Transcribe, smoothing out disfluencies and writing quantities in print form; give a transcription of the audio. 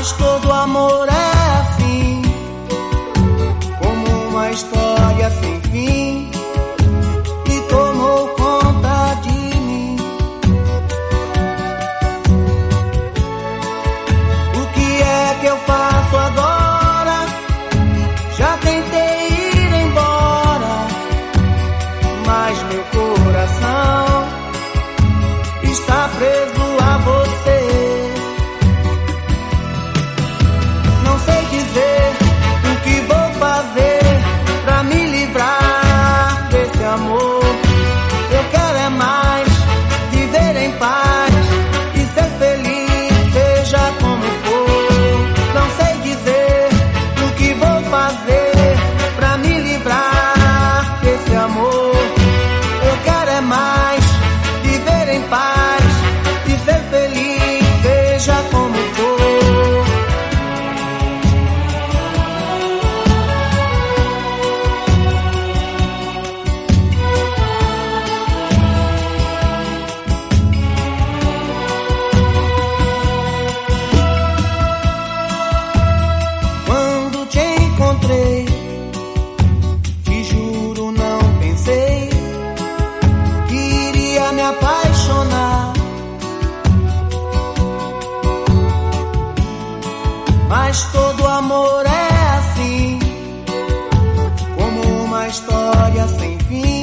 Mas todo amor é assim, como uma história sem fim, que tomou conta de mim. O que é que eu faço agora? Já tentei ir embora, mas meu coração está preso a você. Não sei dizer o que vou fazer pra me livrar desse amor. Eu quero é mais viver em paz e ser feliz, seja como for. Não sei dizer o que vou fazer pra me livrar desse amor. Eu quero é mais viver em paz e ser feliz, seja como for. Quando te encontrei, te juro não pensei que iria me apaixonar. Mas todo amor é assim, como uma história sem fim.